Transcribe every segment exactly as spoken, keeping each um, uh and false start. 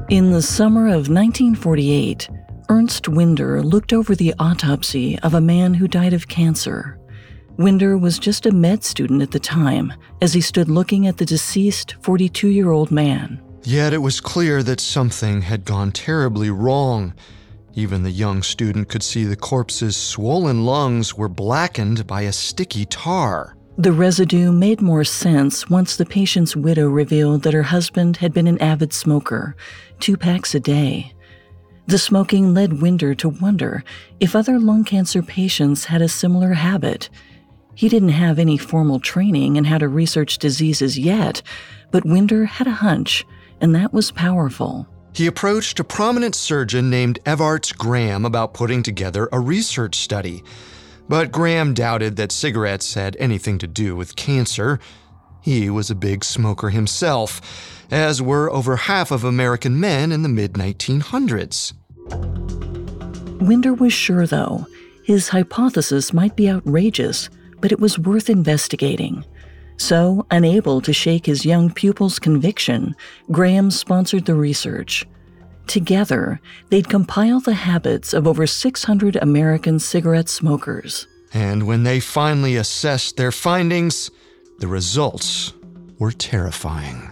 In the summer of nineteen forty-eight, Ernst Winder looked over the autopsy of a man who died of cancer. Winder was just a med student at the time as he stood looking at the deceased forty-two-year-old man. Yet it was clear that something had gone terribly wrong. Even the young student could see the corpse's swollen lungs were blackened by a sticky tar. The residue made more sense once the patient's widow revealed that her husband had been an avid smoker, two packs a day. The smoking led Winder to wonder if other lung cancer patients had a similar habit. He didn't have any formal training in how to research diseases yet, but Winder had a hunch, and that was powerful. He approached a prominent surgeon named Evarts Graham about putting together a research study. But Graham doubted that cigarettes had anything to do with cancer. He was a big smoker himself, as were over half of American men in the mid nineteen hundreds. Winder was sure, though, his hypothesis might be outrageous, but it was worth investigating. So, unable to shake his young pupil's conviction, Graham sponsored the research. Together, they'd compile the habits of over six hundred American cigarette smokers. And when they finally assessed their findings, the results were terrifying.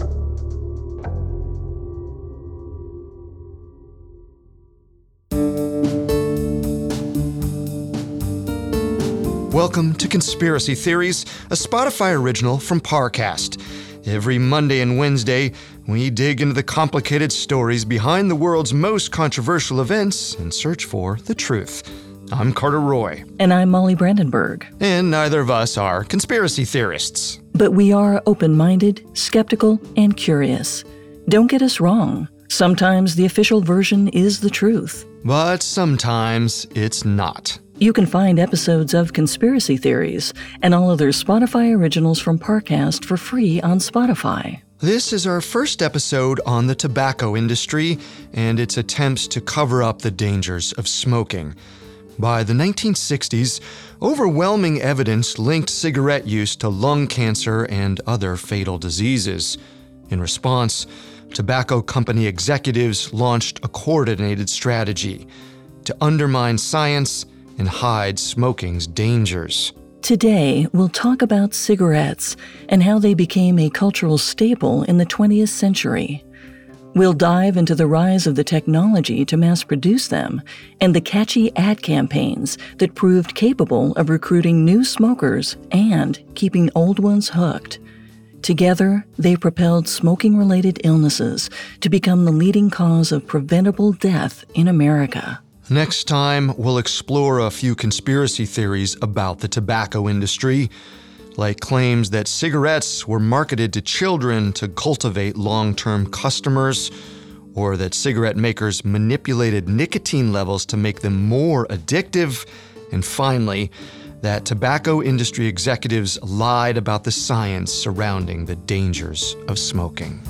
Welcome to Conspiracy Theories, a Spotify original from Parcast. Every Monday and Wednesday, we dig into the complicated stories behind the world's most controversial events and search for the truth. I'm Carter Roy. And I'm Molly Brandenburg. And neither of us are conspiracy theorists. But we are open-minded, skeptical, and curious. Don't get us wrong. Sometimes the official version is the truth. But sometimes it's not. You can find episodes of Conspiracy Theories and all other Spotify originals from Parcast for free on Spotify. This is our first episode on the tobacco industry and its attempts to cover up the dangers of smoking. By the nineteen sixties, overwhelming evidence linked cigarette use to lung cancer and other fatal diseases. In response, tobacco company executives launched a coordinated strategy to undermine science and hide smoking's dangers. Today, we'll talk about cigarettes and how they became a cultural staple in the twentieth century. We'll dive into the rise of the technology to mass produce them and the catchy ad campaigns that proved capable of recruiting new smokers and keeping old ones hooked. Together, they propelled smoking-related illnesses to become the leading cause of preventable death in America. Next time, we'll explore a few conspiracy theories about the tobacco industry, like claims that cigarettes were marketed to children to cultivate long-term customers, or that cigarette makers manipulated nicotine levels to make them more addictive, and finally, that tobacco industry executives lied about the science surrounding the dangers of smoking.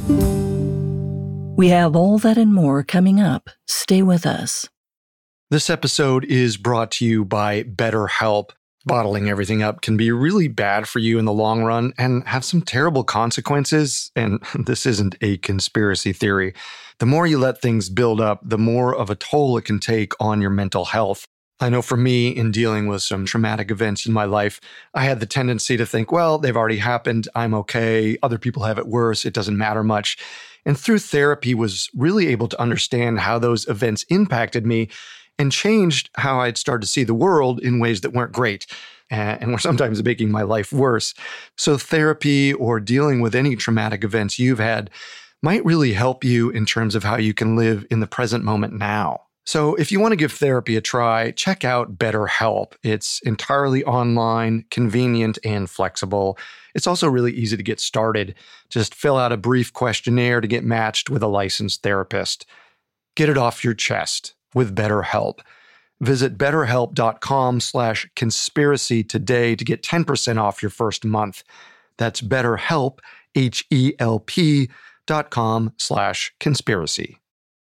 We have all that and more coming up. Stay with us. This episode is brought to you by BetterHelp. Bottling everything up can be really bad for you in the long run and have some terrible consequences, and this isn't a conspiracy theory. The more you let things build up, the more of a toll it can take on your mental health. I know for me, in dealing with some traumatic events in my life, I had the tendency to think, well, they've already happened, I'm okay, other people have it worse, it doesn't matter much. And through therapy, was really able to understand how those events impacted me and changed how I'd started to see the world in ways that weren't great and were sometimes making my life worse. So therapy or dealing with any traumatic events you've had might really help you in terms of how you can live in the present moment now. So if you want to give therapy a try, check out BetterHelp. It's entirely online, convenient, and flexible. It's also really easy to get started. Just fill out a brief questionnaire to get matched with a licensed therapist. Get it off your chest with BetterHelp. Visit betterhelp.com slash conspiracy today to get ten percent off your first month. That's BetterHelp, H E L P dot com slash conspiracy.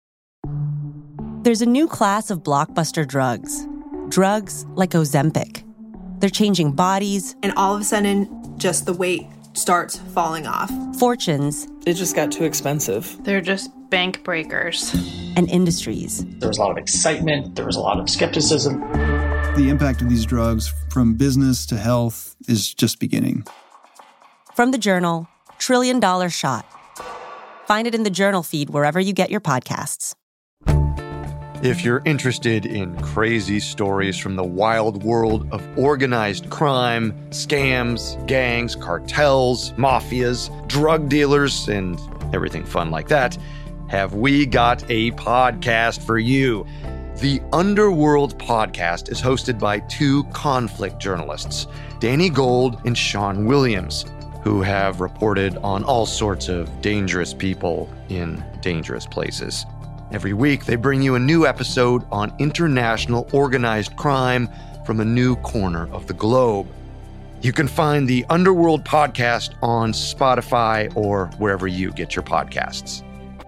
There's a new class of blockbuster drugs. Drugs like Ozempic. They're changing bodies. And all of a sudden, just the weight starts falling off. Fortunes. It just got too expensive. They're just bank breakers. And industries. There was a lot of excitement. There was a lot of skepticism. The impact of these drugs from business to health is just beginning. From the Journal, Trillion Dollar Shot. Find it in the Journal feed wherever you get your podcasts. If you're interested in crazy stories from the wild world of organized crime, scams, gangs, cartels, mafias, drug dealers, and everything fun like that, have we got a podcast for you. The Underworld podcast is hosted by two conflict journalists, Danny Gold and Sean Williams, who have reported on all sorts of dangerous people in dangerous places. Every week, they bring you a new episode on international organized crime from a new corner of the globe. You can find the Underworld podcast on Spotify or wherever you get your podcasts.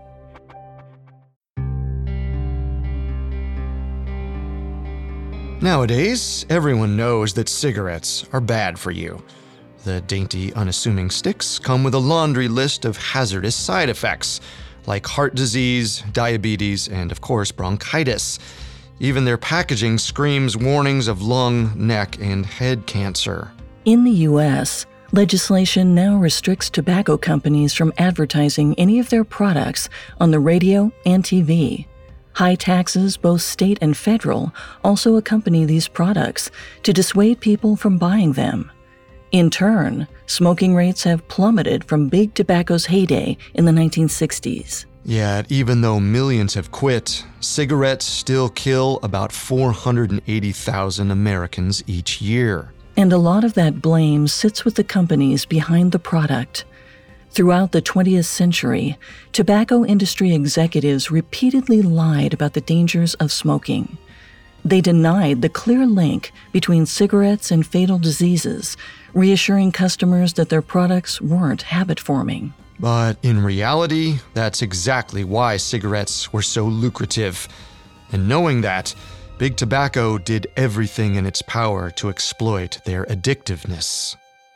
Nowadays, everyone knows that cigarettes are bad for you. The dainty, unassuming sticks come with a laundry list of hazardous side effects, like heart disease, diabetes, and of course, bronchitis. Even their packaging screams warnings of lung, neck, and head cancer. In the U S, legislation now restricts tobacco companies from advertising any of their products on the radio and T V. High taxes, both state and federal, also accompany these products to dissuade people from buying them. In turn, smoking rates have plummeted from big tobacco's heyday in the nineteen sixties. Yet, even though millions have quit, cigarettes still kill about four hundred eighty thousand Americans each year. And a lot of that blame sits with the companies behind the product. Throughout the twentieth century, tobacco industry executives repeatedly lied about the dangers of smoking. They denied the clear link between cigarettes and fatal diseases, reassuring customers that their products weren't habit-forming. But in reality, that's exactly why cigarettes were so lucrative. And knowing that, Big Tobacco did everything in its power to exploit their addictiveness.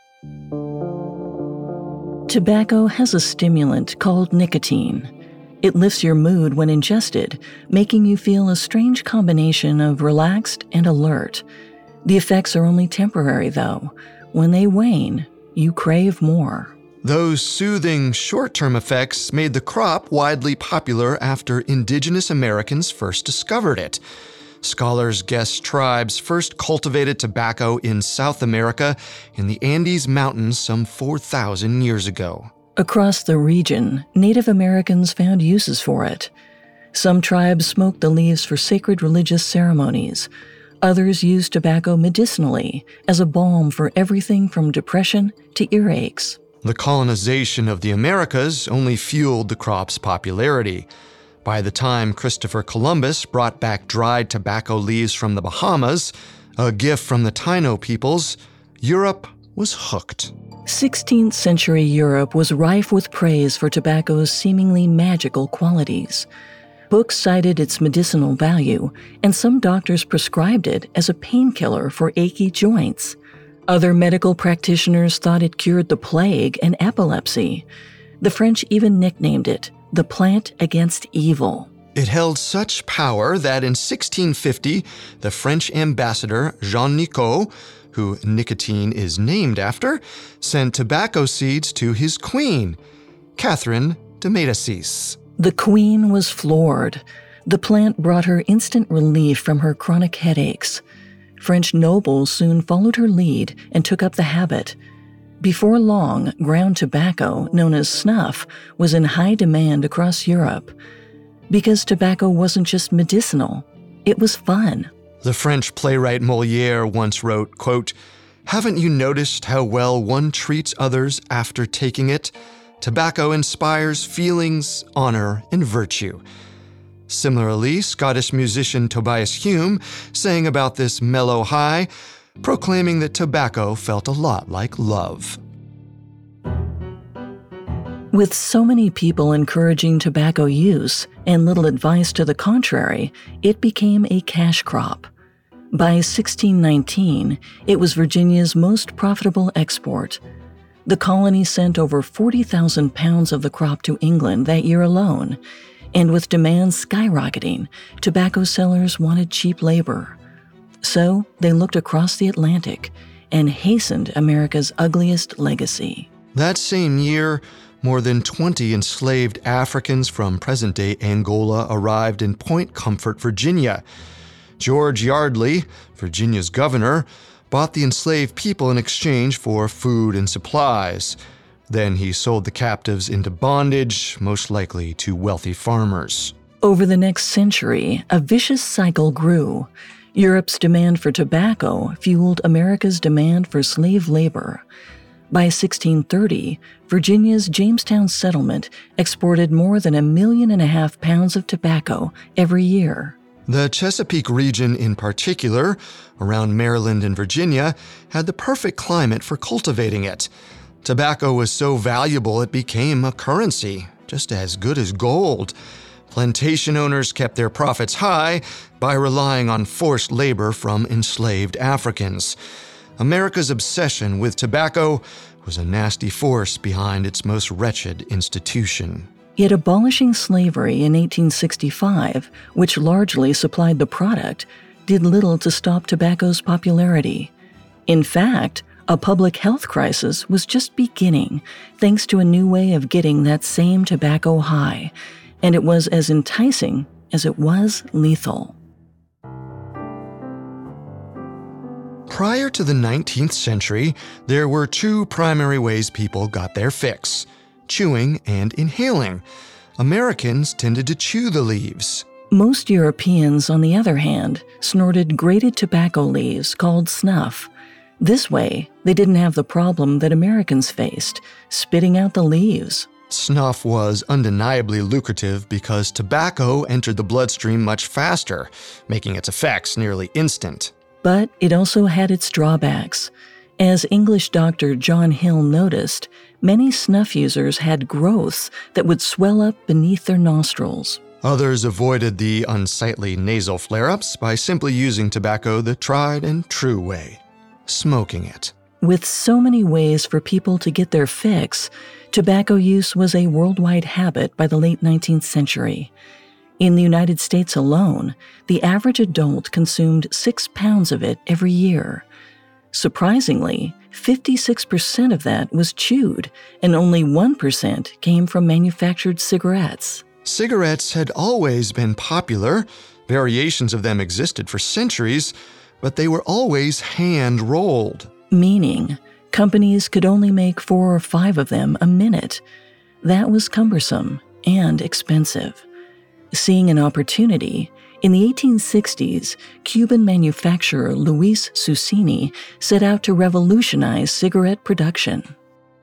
Tobacco has a stimulant called nicotine. It lifts your mood when ingested, making you feel a strange combination of relaxed and alert. The effects are only temporary, though. When they wane, you crave more. Those soothing short-term effects made the crop widely popular after indigenous Americans first discovered it. Scholars guess tribes first cultivated tobacco in South America in the Andes Mountains some four thousand years ago. Across the region, Native Americans found uses for it. Some tribes smoked the leaves for sacred religious ceremonies. Others used tobacco medicinally as a balm for everything from depression to earaches. The colonization of the Americas only fueled the crop's popularity. By the time Christopher Columbus brought back dried tobacco leaves from the Bahamas, a gift from the Taino peoples, Europe was hooked. sixteenth century Europe was rife with praise for tobacco's seemingly magical qualities. Books cited its medicinal value, and some doctors prescribed it as a painkiller for achy joints. Other medical practitioners thought it cured the plague and epilepsy. The French even nicknamed it the plant against evil. It held such power that in sixteen fifty, the French ambassador Jean Nicot, who nicotine is named after, sent tobacco seeds to his queen, Catherine de Médicis. The queen was floored. The plant brought her instant relief from her chronic headaches. French nobles soon followed her lead and took up the habit. Before long, ground tobacco, known as snuff, was in high demand across Europe. Because tobacco wasn't just medicinal, it was fun. The French playwright Molière once wrote, quote, "Haven't you noticed how well one treats others after taking it? Tobacco inspires feelings, honor, and virtue." Similarly, Scottish musician Tobias Hume sang about this mellow high, proclaiming that tobacco felt a lot like love. With so many people encouraging tobacco use and little advice to the contrary, it became a cash crop. By sixteen nineteen, it was Virginia's most profitable export. The colony sent over forty thousand pounds of the crop to England that year alone. And with demand skyrocketing, tobacco sellers wanted cheap labor. So they looked across the Atlantic and hastened America's ugliest legacy. That same year, more than twenty enslaved Africans from present-day Angola arrived in Point Comfort, Virginia. George Yardley, Virginia's governor, bought the enslaved people in exchange for food and supplies. Then he sold the captives into bondage, most likely to wealthy farmers. Over the next century, a vicious cycle grew. Europe's demand for tobacco fueled America's demand for slave labor. By sixteen thirty, Virginia's Jamestown settlement exported more than a million and a half pounds of tobacco every year. The Chesapeake region in particular, around Maryland and Virginia, had the perfect climate for cultivating it. Tobacco was so valuable it became a currency, just as good as gold. Plantation owners kept their profits high by relying on forced labor from enslaved Africans. America's obsession with tobacco was a nasty force behind its most wretched institution. Yet abolishing slavery in eighteen sixty-five, which largely supplied the product, did little to stop tobacco's popularity. In fact, a public health crisis was just beginning, thanks to a new way of getting that same tobacco high, and it was as enticing as it was lethal. Prior to the nineteenth century, there were two primary ways people got their fix: chewing and inhaling. Americans tended to chew the leaves. Most Europeans, on the other hand, snorted grated tobacco leaves called snuff. This way, they didn't have the problem that Americans faced, spitting out the leaves. Snuff was undeniably lucrative because tobacco entered the bloodstream much faster, making its effects nearly instant. But it also had its drawbacks. As English doctor John Hill noticed, many snuff users had growths that would swell up beneath their nostrils. Others avoided the unsightly nasal flare-ups by simply using tobacco the tried and true way: smoking it. With so many ways for people to get their fix, tobacco use was a worldwide habit by the late nineteenth century. In the United States alone, the average adult consumed six pounds of it every year. Surprisingly, fifty-six percent of that was chewed, and only one percent came from manufactured cigarettes. Cigarettes had always been popular. Variations of them existed for centuries, but they were always hand-rolled. Meaning, companies could only make four or five of them a minute. That was cumbersome and expensive. Seeing an opportunity, in the eighteen sixties, Cuban manufacturer Luis Susini set out to revolutionize cigarette production.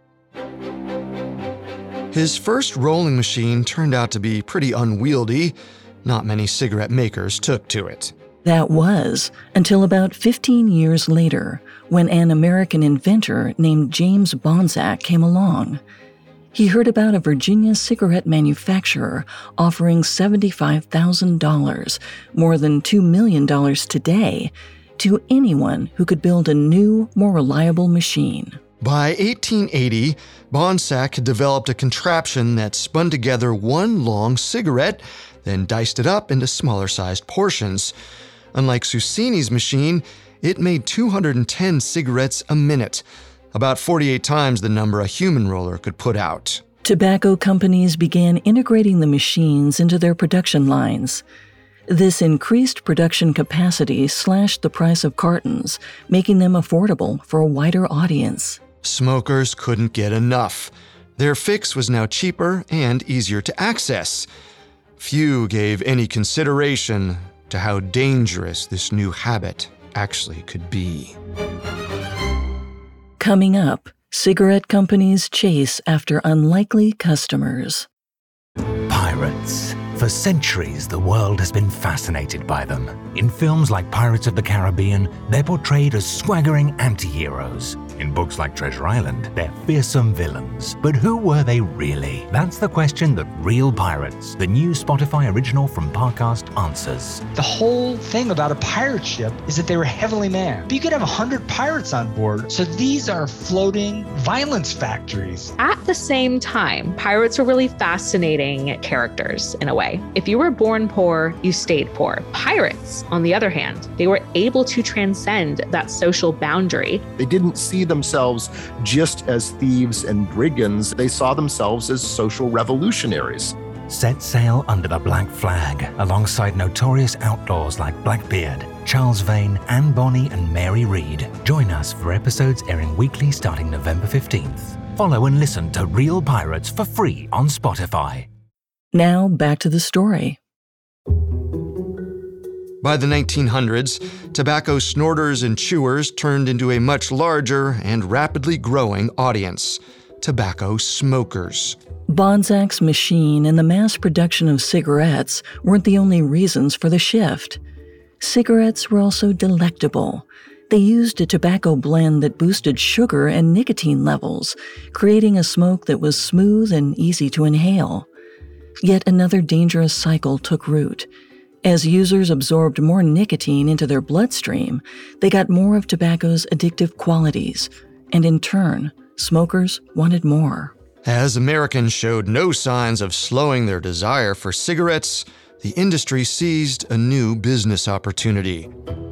His first rolling machine turned out to be pretty unwieldy. Not many cigarette makers took to it. That was until about fifteen years later, when an American inventor named James Bonsack came along. He heard about a Virginia cigarette manufacturer offering seventy-five thousand dollars, more than two million dollars today, to anyone who could build a new, more reliable machine. By eighteen eighty, Bonsack had developed a contraption that spun together one long cigarette, then diced it up into smaller-sized portions. Unlike Susini's machine, it made two hundred ten cigarettes a minute, about forty-eight times the number a human roller could put out. Tobacco companies began integrating the machines into their production lines. This increased production capacity slashed the price of cartons, making them affordable for a wider audience. Smokers couldn't get enough. Their fix was now cheaper and easier to access. Few gave any consideration to how dangerous this new habit actually could be. Coming up, cigarette companies chase after unlikely customers. Pirates. For centuries, the world has been fascinated by them. In films like Pirates of the Caribbean, they're portrayed as swaggering anti-heroes. In books like Treasure Island, they're fearsome villains. But who were they really? That's the question that Real Pirates, the new Spotify original from Parcast, answers. The whole thing about a pirate ship is that they were heavily manned. But you could have one hundred pirates on board, so these are floating violence factories. At the same time, pirates were really fascinating characters in a way. way. If you were born poor, you stayed poor. Pirates, on the other hand, they were able to transcend that social boundary. They didn't see themselves just as thieves and brigands. They saw themselves as social revolutionaries. Set sail under the Black Flag alongside notorious outlaws like Blackbeard, Charles Vane, Anne Bonny, and Mary Read. Join us for episodes airing weekly starting November fifteenth. Follow and listen to Real Pirates for free on Spotify. Now back to the story. By the nineteen hundreds, tobacco snorters and chewers turned into a much larger and rapidly growing audience: tobacco smokers. Bonzac's machine and the mass production of cigarettes weren't the only reasons for the shift. Cigarettes were also delectable. They used a tobacco blend that boosted sugar and nicotine levels, creating a smoke that was smooth and easy to inhale. Yet another dangerous cycle took root. As users absorbed more nicotine into their bloodstream, they got more of tobacco's addictive qualities, and in turn, smokers wanted more. As Americans showed no signs of slowing their desire for cigarettes, the industry seized a new business opportunity.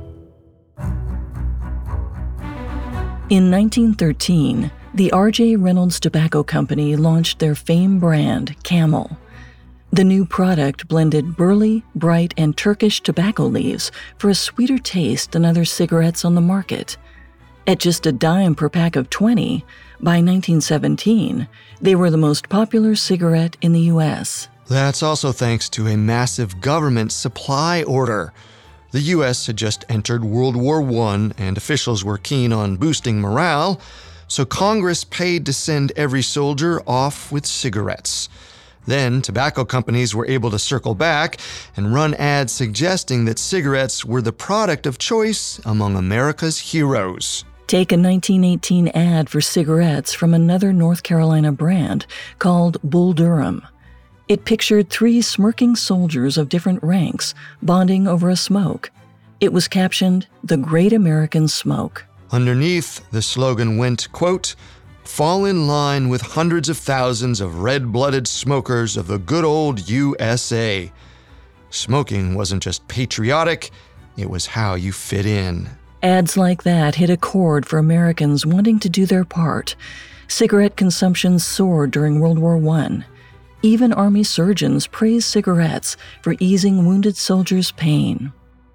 In nineteen thirteen, the R J Reynolds Tobacco Company launched their fame brand, Camel. The new product blended burley, bright, and Turkish tobacco leaves for a sweeter taste than other cigarettes on the market. At just a dime per pack of twenty, by nineteen seventeen, they were the most popular cigarette in the U S. That's also thanks to a massive government supply order. The U S had just entered World War One, and officials were keen on boosting morale, so Congress paid to send every soldier off with cigarettes. Then, tobacco companies were able to circle back and run ads suggesting that cigarettes were the product of choice among America's heroes. Take a nineteen eighteen ad for cigarettes from another North Carolina brand called Bull Durham. It pictured three smirking soldiers of different ranks bonding over a smoke. It was captioned, "The Great American Smoke." Underneath, the slogan went, quote, "Fall in line with hundreds of thousands of red-blooded smokers of the good old U S A." Smoking wasn't just patriotic, it was how you fit in. Ads like that hit a chord for Americans wanting to do their part. Cigarette consumption soared during World War One. Even Army surgeons praised cigarettes for easing wounded soldiers' pain.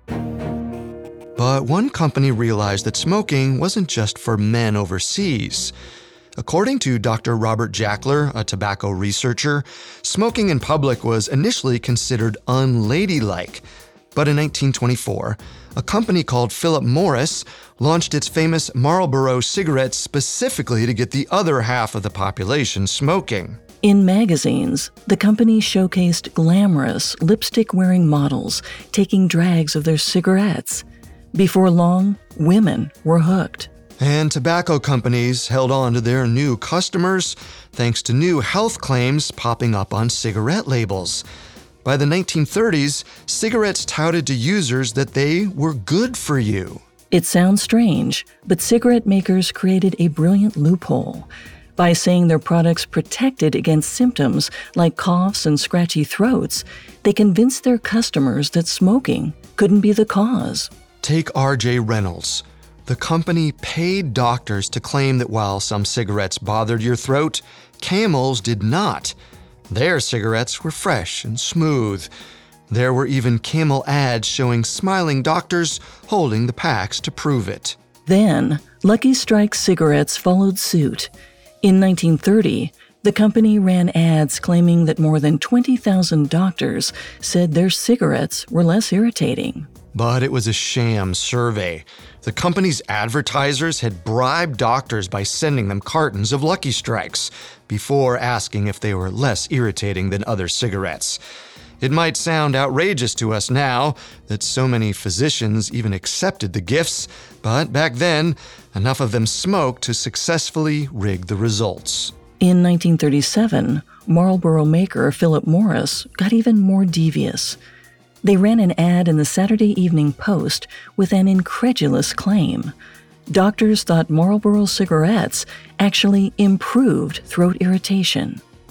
But one company realized that smoking wasn't just for men overseas. According to Doctor Robert Jackler, a tobacco researcher, smoking in public was initially considered unladylike. But in nineteen twenty-four, a company called Philip Morris launched its famous Marlboro cigarettes specifically to get the other half of the population smoking. In magazines, the company showcased glamorous, lipstick-wearing models taking drags of their cigarettes. Before long, women were hooked. And tobacco companies held on to their new customers thanks to new health claims popping up on cigarette labels. By the nineteen thirties, cigarettes touted to users that they were good for you. It sounds strange, but cigarette makers created a brilliant loophole. By saying their products protected against symptoms like coughs and scratchy throats, they convinced their customers that smoking couldn't be the cause. Take R J Reynolds. The company paid doctors to claim that while some cigarettes bothered your throat, Camel's did not. Their cigarettes were fresh and smooth. There were even Camel ads showing smiling doctors holding the packs to prove it. Then, Lucky Strike cigarettes followed suit. In nineteen thirty, the company ran ads claiming that more than twenty thousand doctors said their cigarettes were less irritating. But it was a sham survey. The company's advertisers had bribed doctors by sending them cartons of Lucky Strikes before asking if they were less irritating than other cigarettes. It might sound outrageous to us now that so many physicians even accepted the gifts, but back then, enough of them smoked to successfully rig the results. In nineteen thirty-seven, Marlboro maker Philip Morris got even more devious. They ran an ad in the Saturday Evening Post with an incredulous claim. Doctors thought Marlboro cigarettes actually improved throat irritation.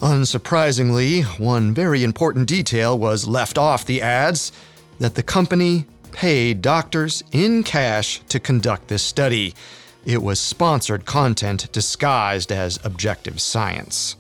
Unsurprisingly, one very important detail was left off the ads, that the company paid doctors in cash to conduct this study. It was sponsored content disguised as objective science.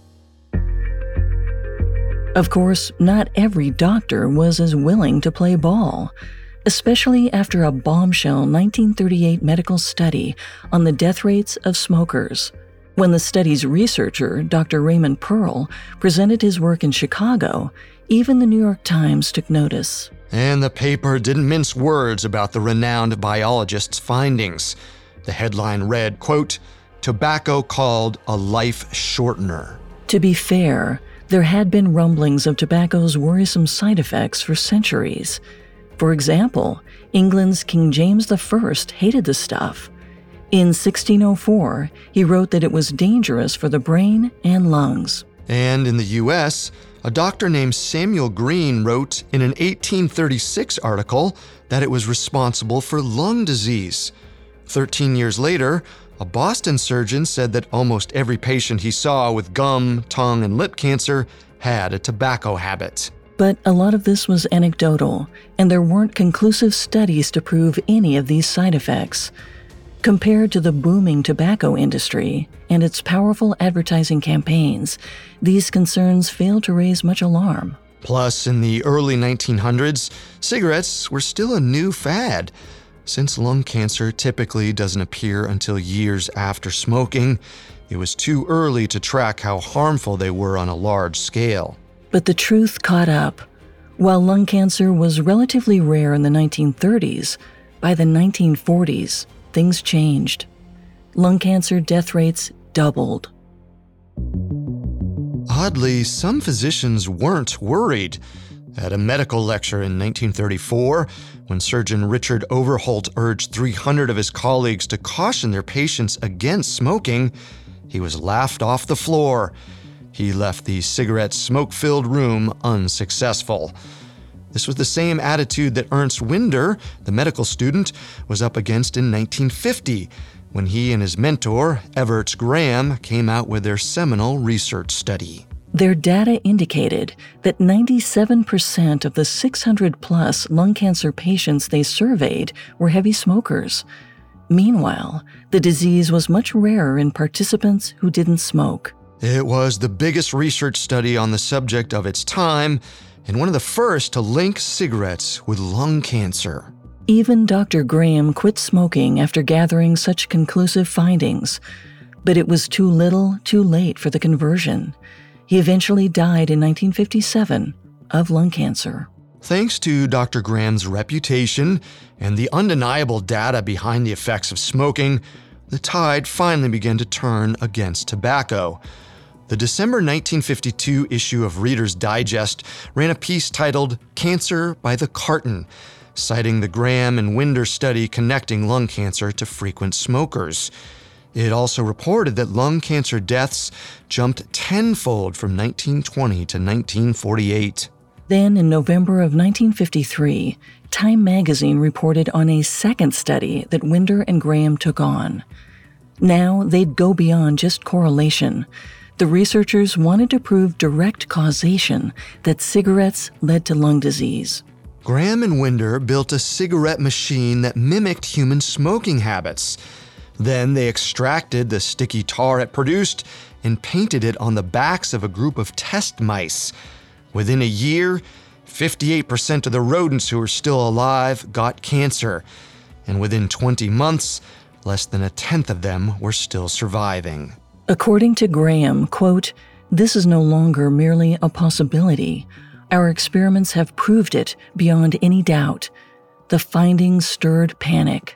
Of course, not every doctor was as willing to play ball, especially after a bombshell nineteen thirty-eight medical study on the death rates of smokers. When the study's researcher, Doctor Raymond Pearl, presented his work in Chicago, even the New York Times took notice. And the paper didn't mince words about the renowned biologist's findings. The headline read, quote, "Tobacco called a life shortener." To be fair, there had been rumblings of tobacco's worrisome side effects for centuries. For example, England's King James the First hated the stuff. In sixteen oh four, he wrote that it was dangerous for the brain and lungs. And in the U S, a doctor named Samuel Green wrote in an eighteen thirty-six article that it was responsible for lung disease. Thirteen years later, a Boston surgeon said that almost every patient he saw with gum, tongue, and lip cancer had a tobacco habit. But a lot of this was anecdotal, and there weren't conclusive studies to prove any of these side effects. Compared to the booming tobacco industry and its powerful advertising campaigns, these concerns failed to raise much alarm. Plus, in the early nineteen hundreds, cigarettes were still a new fad. Since lung cancer typically doesn't appear until years after smoking, it was too early to track how harmful they were on a large scale. But the truth caught up. While lung cancer was relatively rare in the nineteen thirties, by the nineteen forties, things changed. Lung cancer death rates doubled. Oddly, some physicians weren't worried. At a medical lecture in nineteen thirty-four, when surgeon Richard Overholt urged three hundred of his colleagues to caution their patients against smoking, he was laughed off the floor. He left the cigarette smoke-filled room unsuccessful. This was the same attitude that Ernst Winder, the medical student, was up against in nineteen fifty, when he and his mentor, Everts Graham, came out with their seminal research study. Their data indicated that ninety-seven percent of the six hundred plus lung cancer patients they surveyed were heavy smokers. Meanwhile, the disease was much rarer in participants who didn't smoke. It was the biggest research study on the subject of its time, and one of the first to link cigarettes with lung cancer. Even Doctor Graham quit smoking after gathering such conclusive findings, but it was too little, too late for the conversion. He eventually died in nineteen fifty-seven of lung cancer. Thanks to Doctor Graham's reputation and the undeniable data behind the effects of smoking, the tide finally began to turn against tobacco. The December nineteen fifty-two issue of Reader's Digest ran a piece titled "Cancer by the Carton," citing the Graham and Winder study connecting lung cancer to frequent smokers. It also reported that lung cancer deaths jumped tenfold from nineteen twenty to nineteen forty-eight. Then, in November of nineteen fifty-three, Time magazine reported on a second study that Winder and Graham took on. Now, they'd go beyond just correlation. The researchers wanted to prove direct causation that cigarettes led to lung disease. Graham and Winder built a cigarette machine that mimicked human smoking habits. Then they extracted the sticky tar it produced and painted it on the backs of a group of test mice. Within a year, fifty-eight percent of the rodents who were still alive got cancer, and within twenty months, less than a tenth of them were still surviving. According to Graham, quote, "This is no longer merely a possibility. Our experiments have proved it beyond any doubt." The findings stirred panic.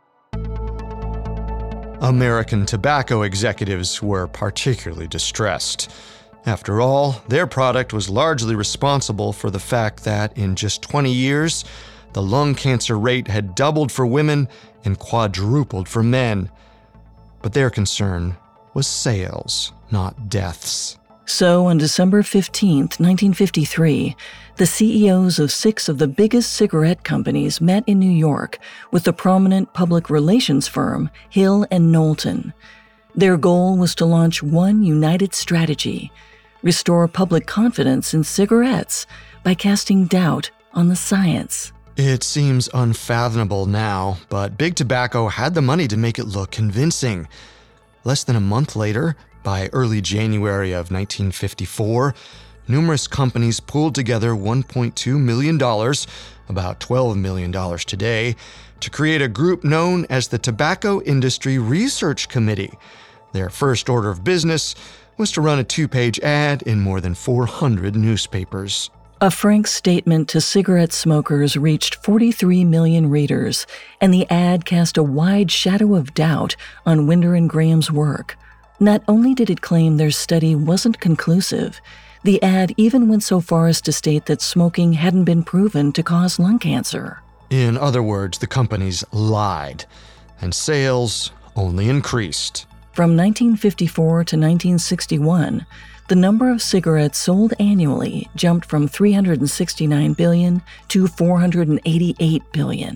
American tobacco executives were particularly distressed. After all, their product was largely responsible for the fact that in just twenty years, the lung cancer rate had doubled for women and quadrupled for men. But their concern was sales, not deaths. So on December fifteenth, nineteen fifty-three, the C E Os of six of the biggest cigarette companies met in New York with the prominent public relations firm Hill and Knowlton. Their goal was to launch one united strategy: restore public confidence in cigarettes by casting doubt on the science. It seems unfathomable now, but Big Tobacco had the money to make it look convincing. Less than a month later, by early January of nineteen fifty-four, numerous companies pooled together one point two million dollars, about twelve million dollars today, to create a group known as the Tobacco Industry Research Committee. Their first order of business was to run a two-page ad in more than four hundred newspapers. A frank statement to cigarette smokers reached forty-three million readers, and the ad cast a wide shadow of doubt on Winder and Graham's work. Not only did it claim their study wasn't conclusive, the ad even went so far as to state that smoking hadn't been proven to cause lung cancer. In other words, the companies lied, and sales only increased. From nineteen fifty-four to nineteen sixty-one, the number of cigarettes sold annually jumped from three hundred sixty-nine billion to four hundred eighty-eight billion.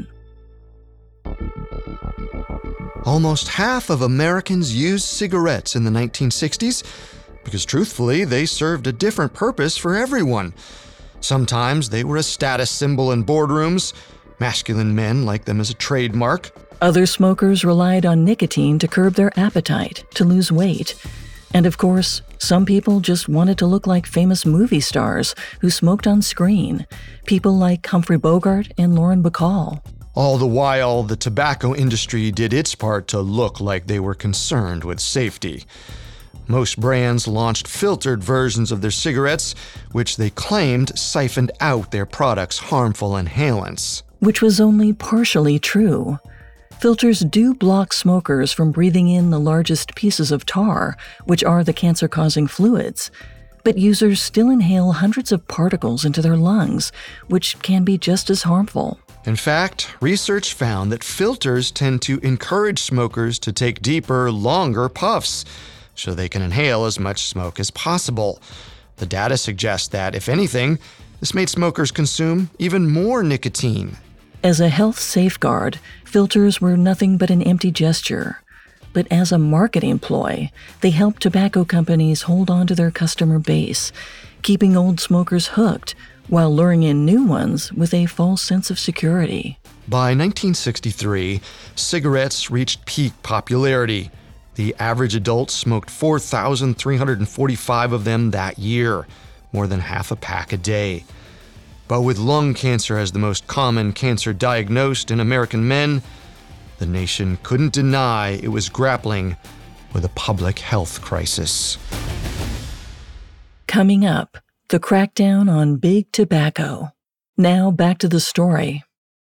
Almost half of Americans used cigarettes in the nineteen sixties because, truthfully, they served a different purpose for everyone. Sometimes they were a status symbol in boardrooms. Masculine men liked them as a trademark. Other smokers relied on nicotine to curb their appetite, to lose weight. And of course, some people just wanted to look like famous movie stars who smoked on screen, people like Humphrey Bogart and Lauren Bacall. All the while, the tobacco industry did its part to look like they were concerned with safety. Most brands launched filtered versions of their cigarettes, which they claimed siphoned out their products' harmful inhalants. Which was only partially true. Filters do block smokers from breathing in the largest pieces of tar, which are the cancer-causing fluids. But users still inhale hundreds of particles into their lungs, which can be just as harmful. In fact, research found that filters tend to encourage smokers to take deeper, longer puffs, so they can inhale as much smoke as possible. The data suggests that, if anything, this made smokers consume even more nicotine. As a health safeguard, filters were nothing but an empty gesture. But as a marketing ploy, they helped tobacco companies hold on to their customer base, keeping old smokers hooked while luring in new ones with a false sense of security. By nineteen sixty-three, cigarettes reached peak popularity. The average adult smoked four thousand three hundred forty-five of them that year, more than half a pack a day. But with lung cancer as the most common cancer diagnosed in American men, the nation couldn't deny it was grappling with a public health crisis. Coming up, the crackdown on big tobacco. Now back to the story.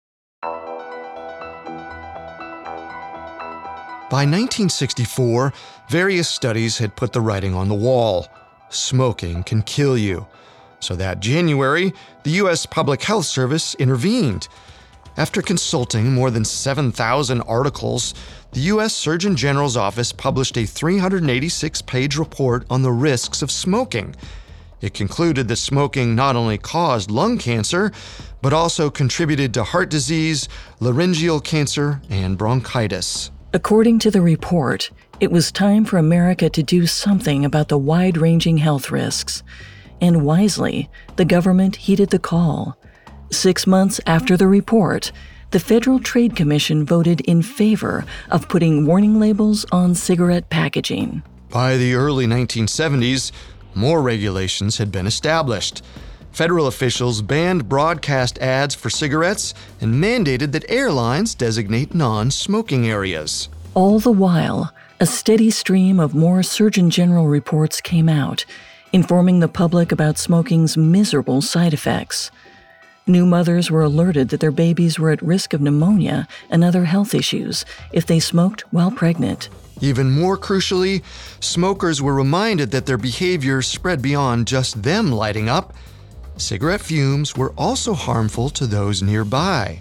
By nineteen sixty-four, various studies had put the writing on the wall. Smoking can kill you. So that January, the U S Public Health Service intervened. After consulting more than seven thousand articles, the U S Surgeon General's office published a three hundred eighty-six page report on the risks of smoking. It concluded that smoking not only caused lung cancer, but also contributed to heart disease, laryngeal cancer, and bronchitis. According to the report, it was time for America to do something about the wide-ranging health risks. And wisely, the government heeded the call. Six months after the report, the Federal Trade Commission voted in favor of putting warning labels on cigarette packaging. By the early nineteen seventies, more regulations had been established. Federal officials banned broadcast ads for cigarettes and mandated that airlines designate non-smoking areas. All the while, a steady stream of more Surgeon General reports came out, informing the public about smoking's miserable side effects. New mothers were alerted that their babies were at risk of pneumonia and other health issues if they smoked while pregnant. Even more crucially, smokers were reminded that their behavior spread beyond just them lighting up. Cigarette fumes were also harmful to those nearby.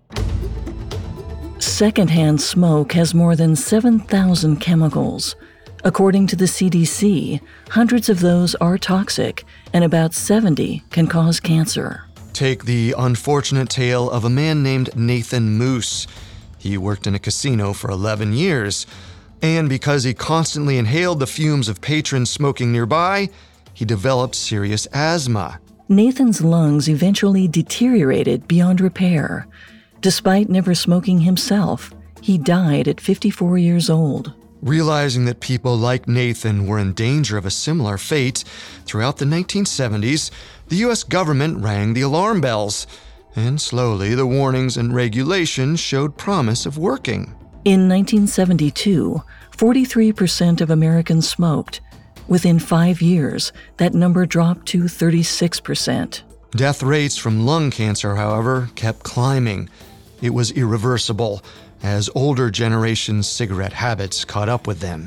Secondhand smoke has more than seven thousand chemicals. According to the C D C, hundreds of those are toxic, and about seventy can cause cancer. Take the unfortunate tale of a man named Nathan Moose. He worked in a casino for eleven years, and because he constantly inhaled the fumes of patrons smoking nearby, he developed serious asthma. Nathan's lungs eventually deteriorated beyond repair. Despite never smoking himself, he died at fifty-four years old. Realizing that people like Nathan were in danger of a similar fate, throughout the nineteen seventies, the U S government rang the alarm bells, and slowly the warnings and regulations showed promise of working. In nineteen seventy-two, forty-three percent of Americans smoked. Within five years, that number dropped to thirty-six percent. Death rates from lung cancer, however, kept climbing. It was irreversible, as older generations' cigarette habits caught up with them.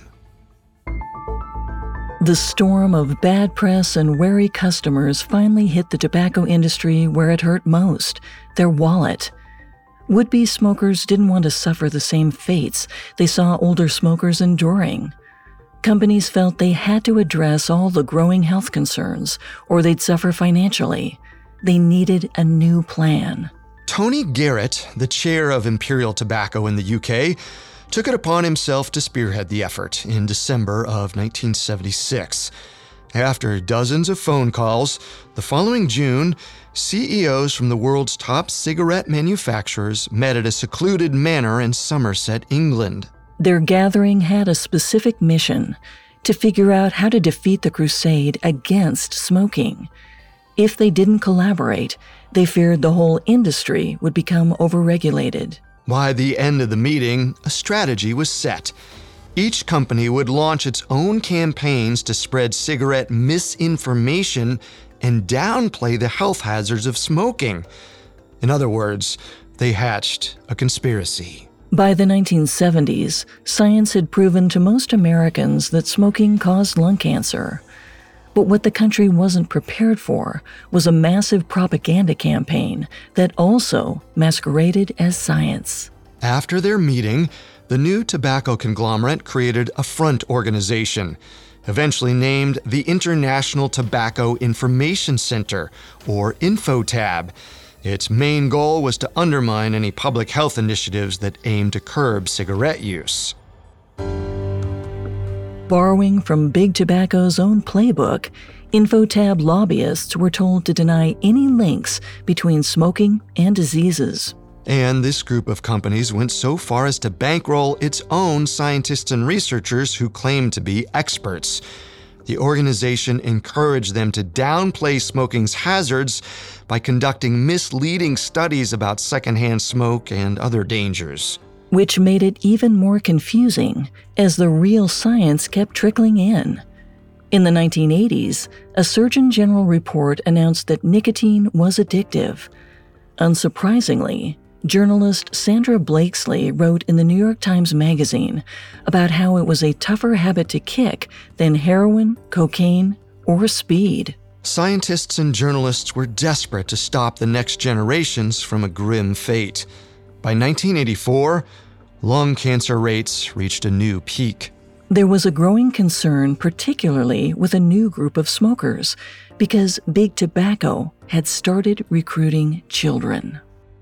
The storm of bad press and wary customers finally hit the tobacco industry where it hurt most, their wallet. Would-be smokers didn't want to suffer the same fates they saw older smokers enduring. Companies felt they had to address all the growing health concerns, or they'd suffer financially. They needed a new plan. Tony Garrett, the chair of Imperial Tobacco in the U K, took it upon himself to spearhead the effort in December of nineteen seventy-six. After dozens of phone calls, the following June, C E Os from the world's top cigarette manufacturers met at a secluded manor in Somerset, England. Their gathering had a specific mission: to figure out how to defeat the crusade against smoking. If they didn't collaborate, they feared the whole industry would become overregulated. By the end of the meeting, a strategy was set. Each company would launch its own campaigns to spread cigarette misinformation and downplay the health hazards of smoking. In other words, they hatched a conspiracy. By the nineteen seventies, science had proven to most Americans that smoking caused lung cancer. But what the country wasn't prepared for was a massive propaganda campaign that also masqueraded as science. After their meeting, the new tobacco conglomerate created a front organization, eventually named the International Tobacco Information Center, or InfoTab. Its main goal was to undermine any public health initiatives that aimed to curb cigarette use. Borrowing from Big Tobacco's own playbook, InfoTab lobbyists were told to deny any links between smoking and diseases. And this group of companies went so far as to bankroll its own scientists and researchers who claimed to be experts. The organization encouraged them to downplay smoking's hazards by conducting misleading studies about secondhand smoke and other dangers. Which made it even more confusing as the real science kept trickling in. In the nineteen eighties, a Surgeon General report announced that nicotine was addictive. Unsurprisingly, journalist Sandra Blakesley wrote in the New York Times Magazine about how it was a tougher habit to kick than heroin, cocaine, or speed. Scientists and journalists were desperate to stop the next generations from a grim fate. By nineteen eighty-four, lung cancer rates reached a new peak. There was a growing concern, particularly with a new group of smokers, because Big Tobacco had started recruiting children.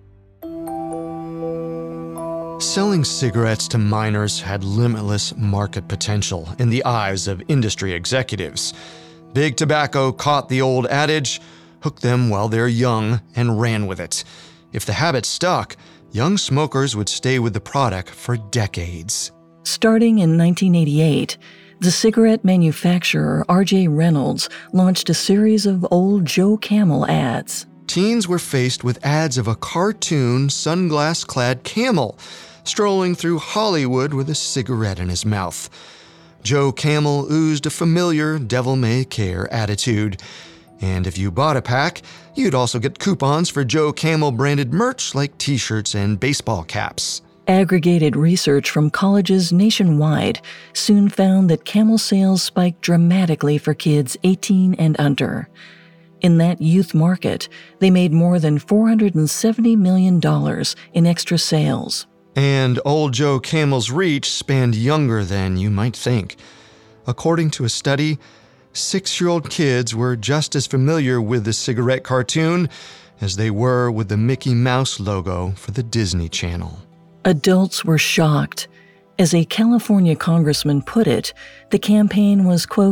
Selling cigarettes to minors had limitless market potential in the eyes of industry executives. Big Tobacco caught the old adage, hook them while they're young, and ran with it. If the habit stuck, young smokers would stay with the product for decades. Starting in nineteen eighty-eight, the cigarette manufacturer R J Reynolds launched a series of old Joe Camel ads. Teens were faced with ads of a cartoon, sunglass-clad camel strolling through Hollywood with a cigarette in his mouth. Joe Camel oozed a familiar devil-may-care attitude. And if you bought a pack, you'd also get coupons for Joe Camel-branded merch like t-shirts and baseball caps. Aggregated research from colleges nationwide soon found that Camel sales spiked dramatically for kids eighteen and under. In that youth market, they made more than four hundred seventy million dollars in extra sales. And old Joe Camel's reach spanned younger than you might think. According to a study, six-year-old kids were just as familiar with the cigarette cartoon as they were with the Mickey Mouse logo for the Disney Channel. Adults were shocked. As a California congressman put it, the campaign was, quote,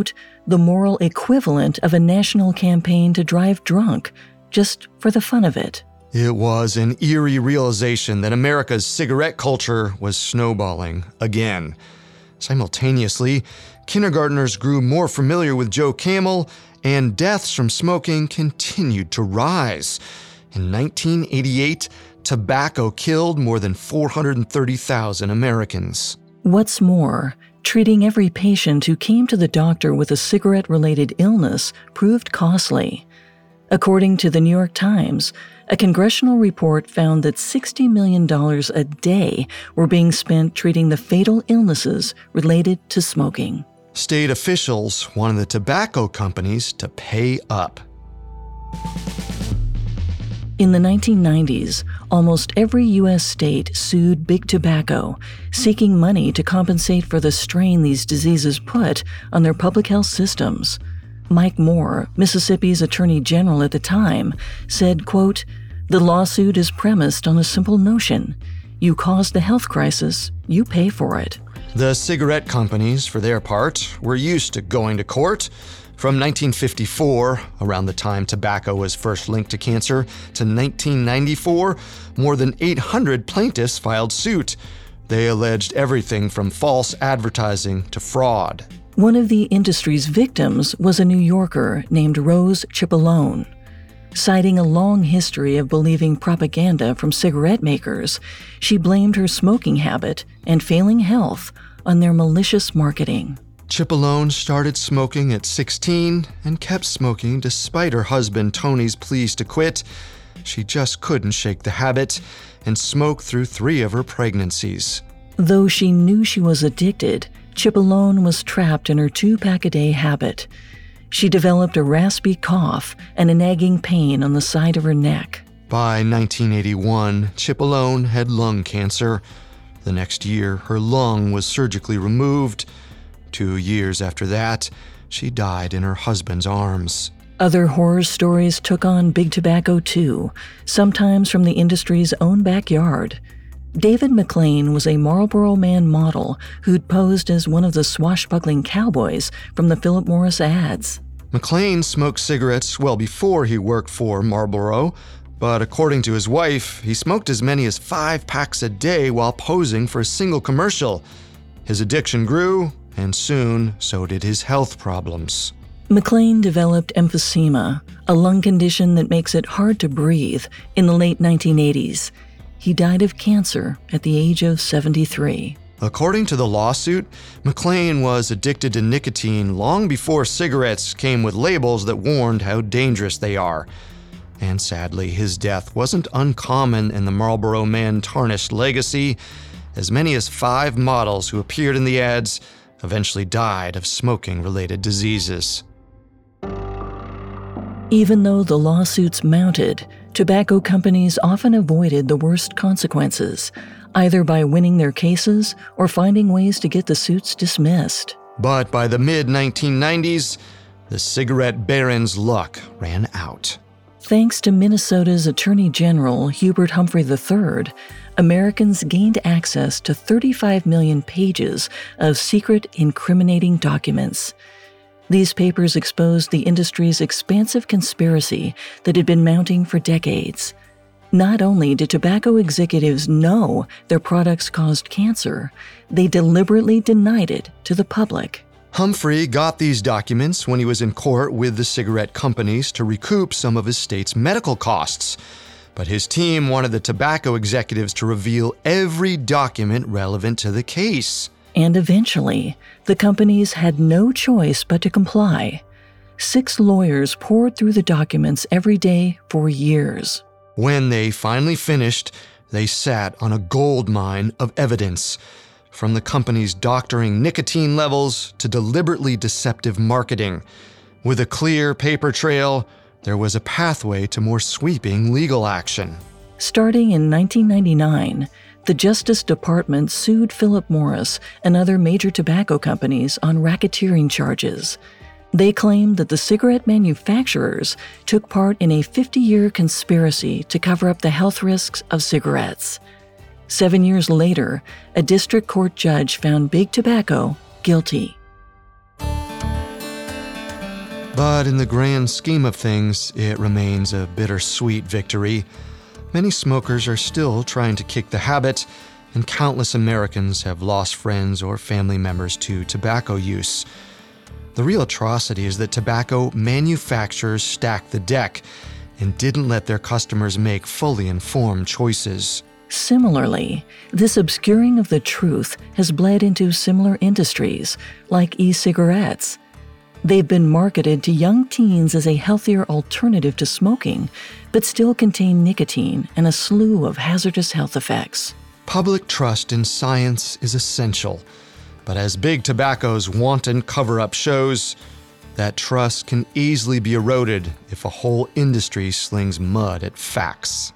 the moral equivalent of a national campaign to drive drunk, just for the fun of it. It was an eerie realization that America's cigarette culture was snowballing again. Simultaneously, kindergartners grew more familiar with Joe Camel, and deaths from smoking continued to rise. In nineteen eighty-eight, tobacco killed more than four hundred thirty thousand Americans. What's more, treating every patient who came to the doctor with a cigarette-related illness proved costly. According to the New York Times, a congressional report found that sixty million dollars a day were being spent treating the fatal illnesses related to smoking. State officials wanted the tobacco companies to pay up. In the nineteen nineties, almost every U S state sued Big Tobacco, seeking money to compensate for the strain these diseases put on their public health systems. Mike Moore, Mississippi's Attorney General at the time, said, quote, "The lawsuit is premised on a simple notion. You caused the health crisis, you pay for it." The cigarette companies, for their part, were used to going to court. From nineteen fifty-four, around the time tobacco was first linked to cancer, to nineteen ninety-four, more than eight hundred plaintiffs filed suit. They alleged everything from false advertising to fraud. One of the industry's victims was a New Yorker named Rose Cipollone. Citing a long history of believing propaganda from cigarette makers, she blamed her smoking habit and failing health on their malicious marketing. Cipollone started smoking at sixteen and kept smoking despite her husband Tony's pleas to quit. She just couldn't shake the habit and smoked through three of her pregnancies. Though she knew she was addicted, Cipollone was trapped in her two-pack-a-day habit. She developed a raspy cough and a nagging pain on the side of her neck. By nineteen eighty-one, Cipollone had lung cancer. The next year, her lung was surgically removed. Two years after that, she died in her husband's arms. Other horror stories took on Big Tobacco too, sometimes from the industry's own backyard. David McLean was a Marlboro Man model who'd posed as one of the swashbuckling cowboys from the Philip Morris ads. McLean smoked cigarettes well before he worked for Marlboro, but according to his wife, he smoked as many as five packs a day while posing for a single commercial. His addiction grew, and soon so did his health problems. McLean developed emphysema, a lung condition that makes it hard to breathe, in the late nineteen eighties. He died of cancer at the age of seventy-three. According to the lawsuit, McLean was addicted to nicotine long before cigarettes came with labels that warned how dangerous they are. And sadly, his death wasn't uncommon in the Marlboro Man tarnished legacy. As many as five models who appeared in the ads eventually died of smoking-related diseases. Even though the lawsuits mounted, tobacco companies often avoided the worst consequences, either by winning their cases or finding ways to get the suits dismissed. But by the mid nineteen nineties, the cigarette baron's luck ran out. Thanks to Minnesota's Attorney General Hubert Humphrey the third, Americans gained access to thirty-five million pages of secret, incriminating documents. These papers exposed the industry's expansive conspiracy that had been mounting for decades. Not only did tobacco executives know their products caused cancer, they deliberately denied it to the public. Humphrey got these documents when he was in court with the cigarette companies to recoup some of his state's medical costs. But his team wanted the tobacco executives to reveal every document relevant to the case. And eventually, the companies had no choice but to comply. Six lawyers poured through the documents every day for years. When they finally finished, they sat on a gold mine of evidence, from the companies doctoring nicotine levels to deliberately deceptive marketing. With a clear paper trail, there was a pathway to more sweeping legal action. Starting in nineteen ninety-nine, the Justice Department sued Philip Morris and other major tobacco companies on racketeering charges. They claimed that the cigarette manufacturers took part in a fifty-year conspiracy to cover up the health risks of cigarettes. Seven years later, a district court judge found Big Tobacco guilty. But in the grand scheme of things, it remains a bittersweet victory. Many smokers are still trying to kick the habit, and countless Americans have lost friends or family members to tobacco use. The real atrocity is that tobacco manufacturers stacked the deck and didn't let their customers make fully informed choices. Similarly, this obscuring of the truth has bled into similar industries, like e-cigarettes. They've been marketed to young teens as a healthier alternative to smoking, but still contain nicotine and a slew of hazardous health effects. Public trust in science is essential, but as Big Tobacco's wanton cover-up shows, that trust can easily be eroded if a whole industry slings mud at facts.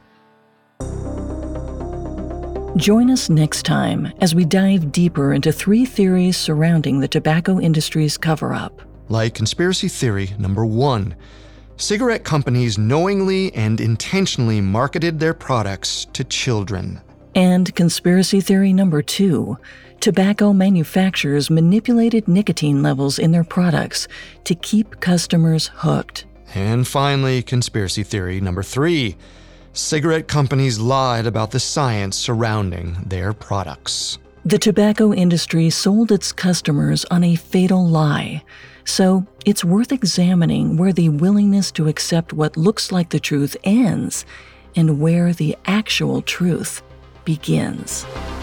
Join us next time as we dive deeper into three theories surrounding the tobacco industry's cover-up. Like conspiracy theory number one, cigarette companies knowingly and intentionally marketed their products to children. And conspiracy theory number two, tobacco manufacturers manipulated nicotine levels in their products to keep customers hooked. And finally, conspiracy theory number three, cigarette companies lied about the science surrounding their products. The tobacco industry sold its customers on a fatal lie. So it's worth examining where the willingness to accept what looks like the truth ends and where the actual truth begins.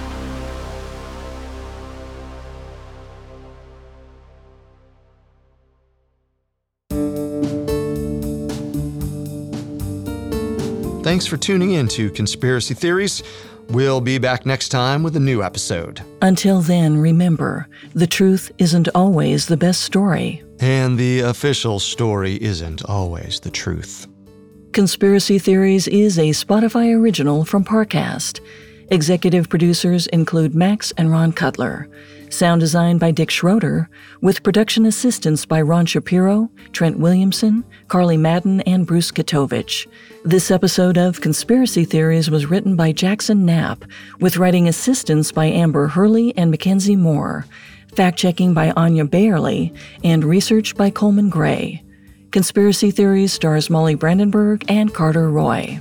Thanks for tuning in to Conspiracy Theories. We'll be back next time with a new episode. Until then, remember, the truth isn't always the best story. And the official story isn't always the truth. Conspiracy Theories is a Spotify original from Parcast. Executive producers include Max and Ron Cutler. Sound design by Dick Schroeder, with production assistance by Ron Shapiro, Trent Williamson, Carly Madden, and Bruce Katovich. This episode of Conspiracy Theories was written by Jackson Knapp, with writing assistance by Amber Hurley and Mackenzie Moore, fact-checking by Anya Bayerly, and research by Coleman Gray. Conspiracy Theories stars Molly Brandenburg and Carter Roy.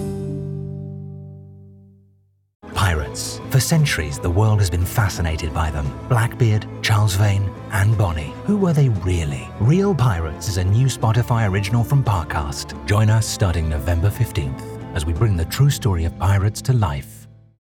Pirates. For centuries, the world has been fascinated by them. Blackbeard, Charles Vane, and Bonnie. Who were they really? Real Pirates is a new Spotify original from Parcast. Join us starting November fifteenth as we bring the true story of pirates to life.